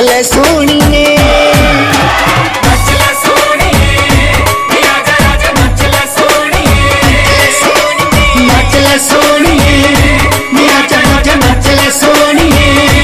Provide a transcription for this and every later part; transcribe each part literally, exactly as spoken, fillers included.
ले सोनी ने। नच ले सोनिए, आजा आजा नच ले सोनिए, नच ले सोनिए, आजा आजा नच ले सोनिए।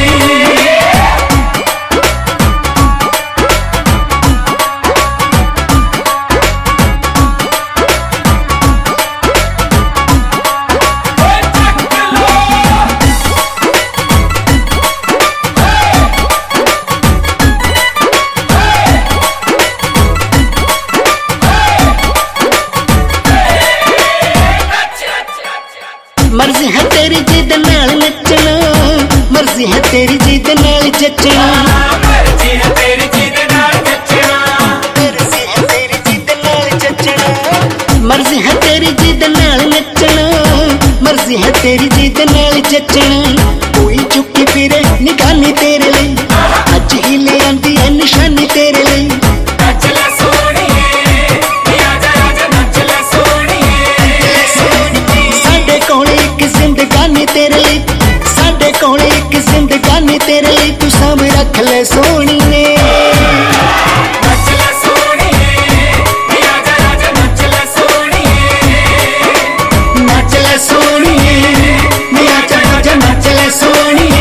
मर्जी है तेरी जिद नाल नचना, मर्जी है तेरी जिद नाल जचना, मर्जी है तेरी जिद नाल जचना, मर्जी है तेरी जिद नाल जचना, मर्जी है तेरी जिद नाल नचना, मर्जी है तेरी जिद नाल जचना। कोई चुकी फिरे निगानी तेरे लिए, अज ही ले आंदी है निशानी तेरे लिए। नच ले सोनिए, आजा आजा नच ले सोनिए, साडे कोल एक जिंदगानी तेरे लिए, साडे कोल एक जिंदगानी तेरे लिए, तू साम रख ले सोनी ने। नच ले सोनिए, आजा आजा नच ले सोनिए, नच ले सोनिए, आजा आजा नच ले सोनिए।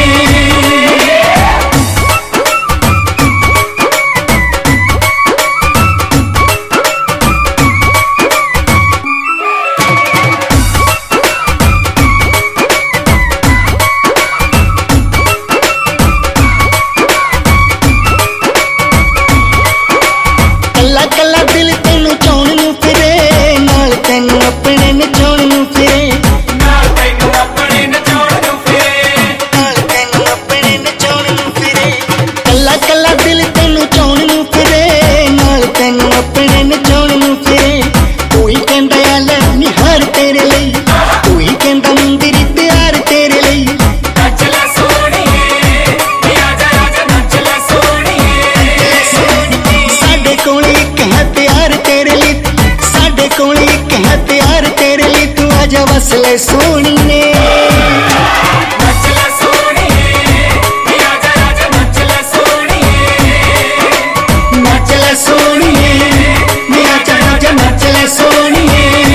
कला कला दिल तेनू चाहण नू फिरे, नाल तेनू अपने नचाउण नू फिरे, नाल तैनू अपने नचाउण नू फिरे, नाल तेनू अपने नचाउण नू फिरे। कला कला दिल तेनू चाहण नू फिरे, नाल तेनू अपने नचाउण नू फिरे। कोई कहंदा आले निहार तेरे लिए, कोई कहंदा मंदिर त्यार तेरे लिए। नच ले सोनिए, आजा आजा नच ले सोनिए, साडे कोल एक है प्यार तेरे लिए, साडे कोल एक है प्यार तेरे लिए, तू आजा वस ले सोनी ने। नच ले सोनिए, आजा आजा नच ले सोनिए, नच ले सोनिए, आजा आजा नच ले सोनिए।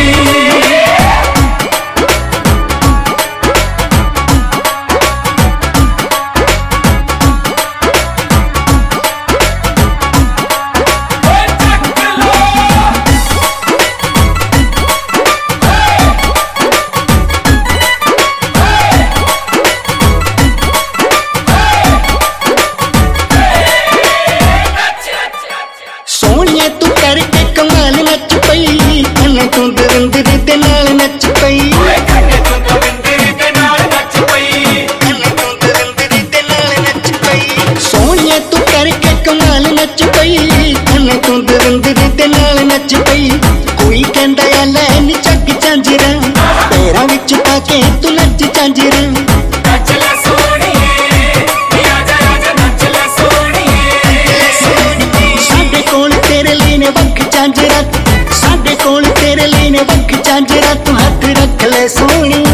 सोनिए तू करके कमाल नच पई, कन्ने तू दविंदर दे नाल नच पई, कन्ने तू दविंदर दे नाल नच पई, कन्ने तू दविंदर दे नाल नच पई। सोनिए तू करके कमाल नच पई, कन्ने तू दविंदर दे नाल नच पई। कोई कहंदा आ ले नी चक झांजरा, पैरां विच पाके तू नच झांजरा। नच ले सोनिए, आजा आजा नच ले सोनिए, साडे कोल तेरे लिए ने वख झांजरा, साडे कोल तेरे लिए ने वख झांजरा, तू हथ रख ले सोनी।